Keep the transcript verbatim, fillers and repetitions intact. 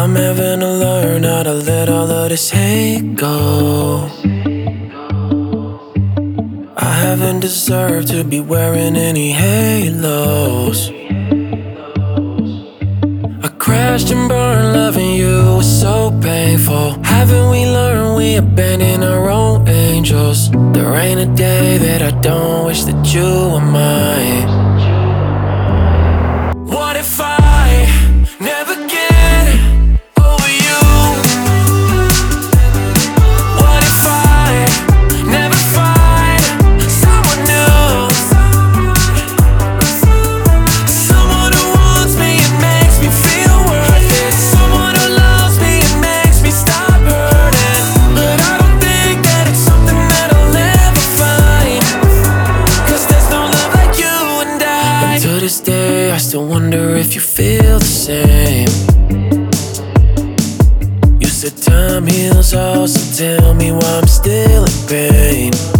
I'm having to learn how to let all of this hate go. I haven't deserved to be wearing any halos. I crashed and burned, loving you was so painful. Haven't we learned we abandon our own angels? There ain't a day that I don't wish that you were mine. What if I never get over you? What if I never find someone new? Someone who wants me and makes me feel worth it. Someone who loves me and makes me stop hurting. But I don't think that it's something that I'll ever find, 'cause there's no love like you and I. And to this day I still wonder if you feel the same. You said time heals all, so tell me why I'm still in pain.